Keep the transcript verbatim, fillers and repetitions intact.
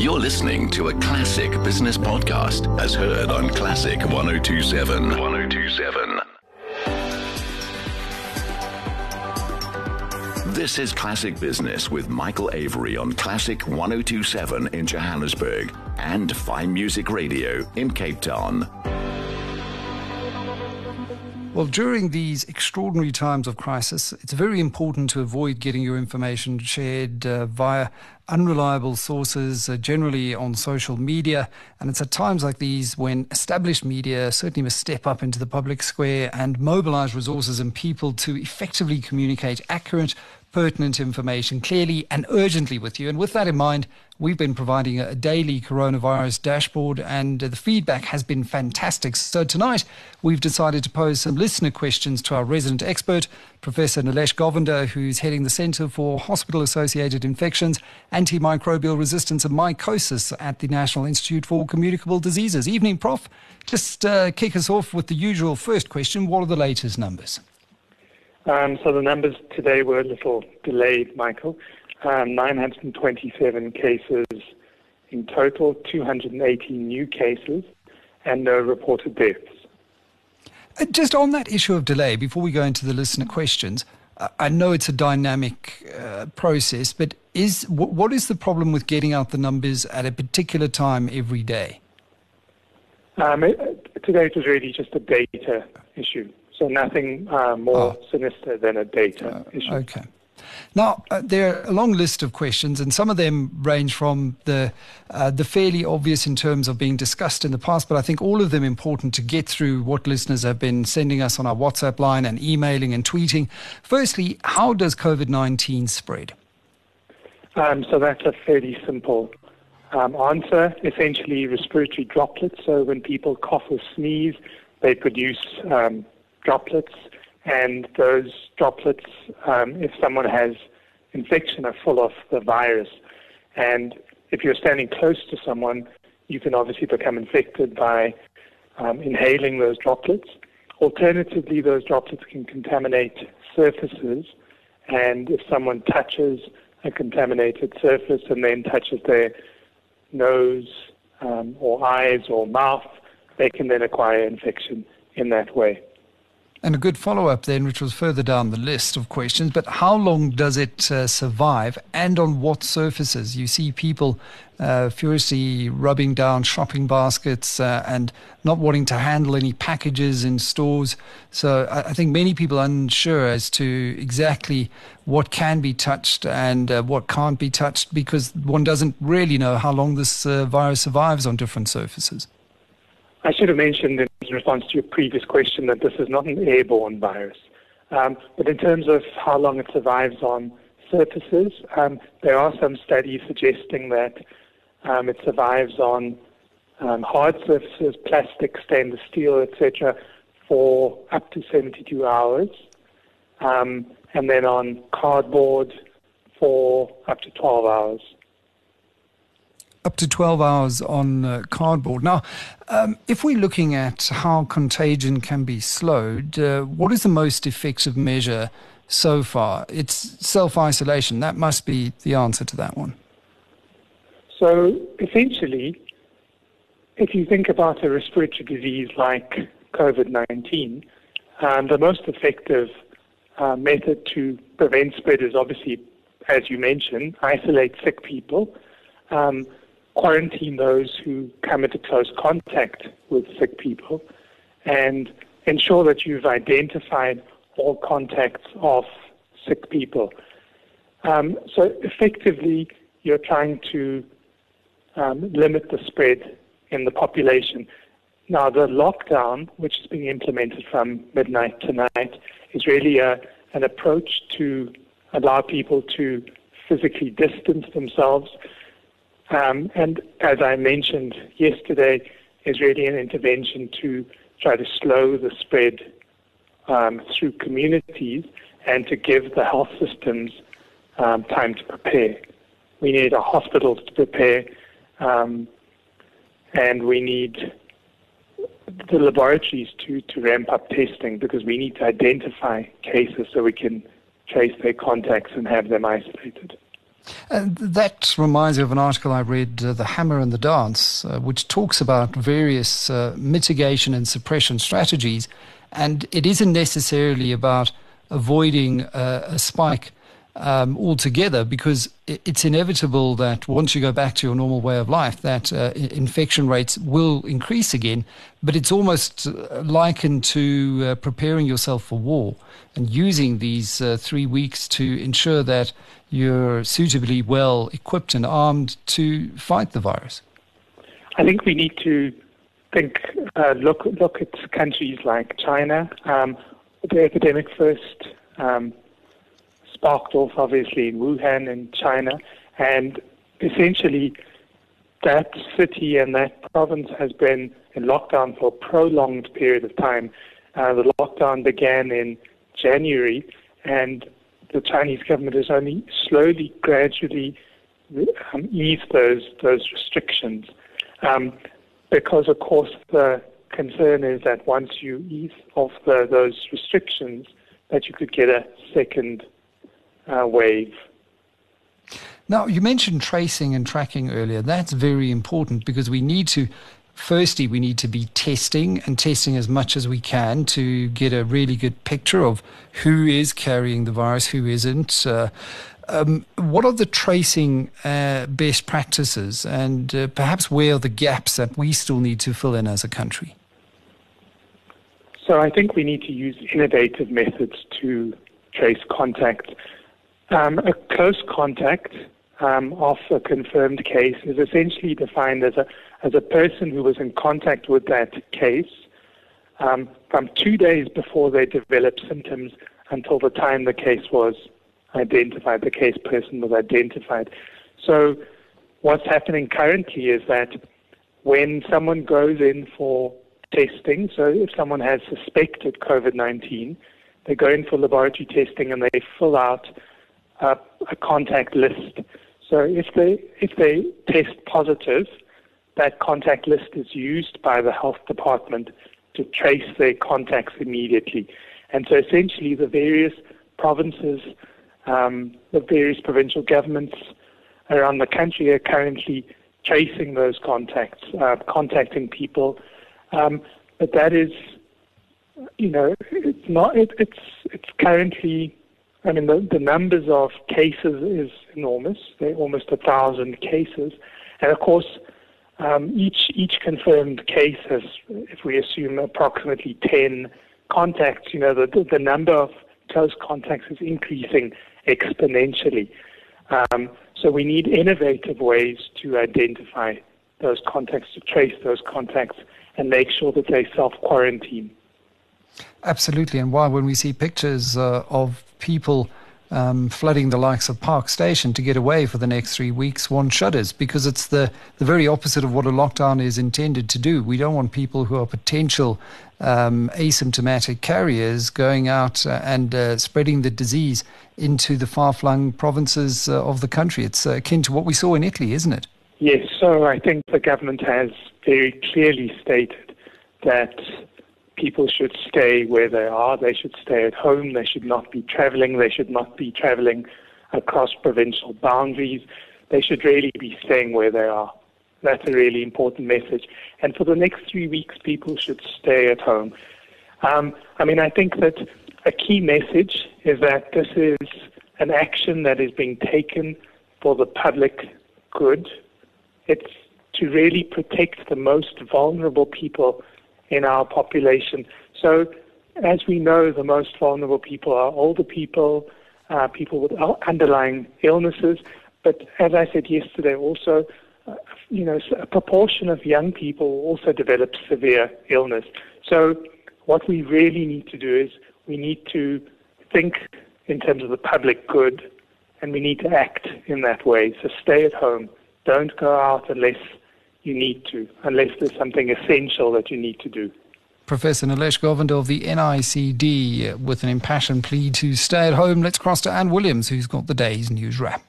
You're listening to a classic business podcast as heard on Classic one oh two seven. one oh two seven. This is Classic Business with Michael Avery on Classic one oh two seven in Johannesburg and Fine Music Radio in Cape Town. Well, during these extraordinary times of crisis, it's very important to avoid getting your information shared uh, via unreliable sources, uh, generally on social media. And it's at times like these when established media certainly must step up into the public square and mobilize resources and people to effectively communicate accurate, pertinent information clearly and urgently with you. And with that in mind, we've been providing a daily coronavirus dashboard, and the feedback has been fantastic. So tonight, we've decided to pose some listener questions to our resident expert, Professor Nilesh Govender, who's heading the Centre for Hospital-Associated Infections, Antimicrobial Resistance and Mycosis at the National Institute for Communicable Diseases. Evening, Professor Just uh, kick us off with the usual first question. What are the latest numbers? Um, so the numbers today were a little delayed, Michael. Um, nine hundred twenty-seven cases in total, two hundred eighteen new cases, and no reported deaths. Uh, just on that issue of delay, before we go into the listener questions, uh, I know it's a dynamic uh, process, but is w- what is the problem with getting out the numbers at a particular time every day? Um, it, today it was really just a data issue. So nothing uh, more oh. sinister than a data uh, issue. Okay. Now, uh, there are a long list of questions, and some of them range from the uh, the fairly obvious in terms of being discussed in the past, but I think all of them important to get through what listeners have been sending us on our WhatsApp line and emailing and tweeting. Firstly, how does COVID nineteen spread? Um, so that's a fairly simple um, answer. Essentially, respiratory droplets. So when people cough or sneeze, they produce um, droplets, and those droplets, um, if someone has infection, are full of the virus. And if you're standing close to someone, you can obviously become infected by um, inhaling those droplets. Alternatively, those droplets can contaminate surfaces, and if someone touches a contaminated surface and then touches their nose um, or eyes or mouth, they can then acquire infection in that way. And a good follow-up then, which was further down the list of questions, but how long does it uh, survive and on what surfaces? You see people uh, furiously rubbing down shopping baskets uh, and not wanting to handle any packages in stores. So I, I think many people are unsure as to exactly what can be touched and uh, what can't be touched, because one doesn't really know how long this uh, virus survives on different surfaces. I should have mentioned in response to your previous question that this is not an airborne virus. Um, but in terms of how long it survives on surfaces, um, there are some studies suggesting that um, it survives on um, hard surfaces, plastic, stainless steel, et cetera, for up to seventy-two hours, um, and then on cardboard for up to twelve hours. Up to twelve hours on uh, cardboard. Now, um, if we're looking at how contagion can be slowed, uh, what is the most effective measure so far? It's self-isolation. That must be the answer to that one. So, essentially, if you think about a respiratory disease like COVID nineteen, um, the most effective uh, method to prevent spread is obviously, as you mentioned, isolate sick people, um, quarantine those who come into close contact with sick people, and ensure that you've identified all contacts of sick people. Um, so effectively, you're trying to um, limit the spread in the population. Now, the lockdown, which is being implemented from midnight tonight, is really a, an approach to allow people to physically distance themselves. Um, and as I mentioned yesterday, is really an intervention to try to slow the spread um, through communities and to give the health systems um, time to prepare. We need our hospitals to prepare, um, and we need the laboratories to, to ramp up testing, because we need to identify cases so we can trace their contacts and have them isolated. And that reminds me of an article I read, uh, The Hammer and the Dance, uh, which talks about various uh, mitigation and suppression strategies. And it isn't necessarily about avoiding uh, a spike um, altogether, because it's inevitable that once you go back to your normal way of life, that uh, infection rates will increase again. But it's almost likened to uh, preparing yourself for war and using these uh, three weeks to ensure that you're suitably well equipped and armed to fight the virus. I think we need to think, uh, look, look at countries like China. Um, the epidemic first um, sparked off, obviously, in Wuhan in China, and essentially that city and that province has been in lockdown for a prolonged period of time. Uh, the lockdown began in January, and the Chinese government has only slowly, gradually um, eased those those restrictions. Um, because, of course, the concern is that once you ease off the, those restrictions, that you could get a second uh, wave. Now, you mentioned tracing and tracking earlier. That's very important, because we need to, firstly, we need to be testing and testing as much as we can to get a really good picture of who is carrying the virus, who isn't. Uh, um, what are the tracing uh, best practices, and uh, perhaps where are the gaps that we still need to fill in as a country? So I think we need to use innovative methods to trace contact. Um, a close contact um, of a confirmed case is essentially defined as a as a person who was in contact with that case um, from two days before they developed symptoms until the time the case was identified, the case person was identified. So what's happening currently is that when someone goes in for testing, so if someone has suspected COVID nineteen, they go in for laboratory testing and they fill out uh, a contact list. So if they if they test positive, that contact list is used by the health department to trace their contacts immediately. And so essentially the various provinces, um, the various provincial governments around the country are currently tracing those contacts, uh, contacting people. Um, but that is, you know, it's not, it, it's, it's currently, I mean, the, the numbers of cases is enormous. There are almost a thousand cases. And of course, um, each, each confirmed case has, if we assume approximately ten contacts, you know, the, the number of close contacts is increasing exponentially. Um, so we need innovative ways to identify those contacts, to trace those contacts, and make sure that they self-quarantine. Absolutely. And why, when we see pictures uh, of people um, flooding the likes of Park Station to get away for the next three weeks, one shudders, because it's the, the very opposite of what a lockdown is intended to do. We don't want people who are potential um, asymptomatic carriers going out uh, and uh, spreading the disease into the far-flung provinces uh, of the country. It's uh, akin to what we saw in Italy, isn't it? Yes, so I think the government has very clearly stated that people should stay where they are. They should stay at home. They should not be traveling. They should not be traveling across provincial boundaries. They should really be staying where they are. That's a really important message. And for the next three weeks, people should stay at home. Um, I mean, I think that a key message is that this is an action that is being taken for the public good. It's to really protect the most vulnerable people in our population. So, as we know, the most vulnerable people are older people, uh, people with underlying illnesses. But as I said yesterday, also, uh, you know, a proportion of young people also develop severe illness. So, what we really need to do is we need to think in terms of the public good, and we need to act in that way. So, stay at home. Don't go out unless you need to, unless there's something essential that you need to do. Professor Nilesh Govender of the N I C D with an impassioned plea to stay at home. Let's cross to Anne Williams, who's got the day's news wrap.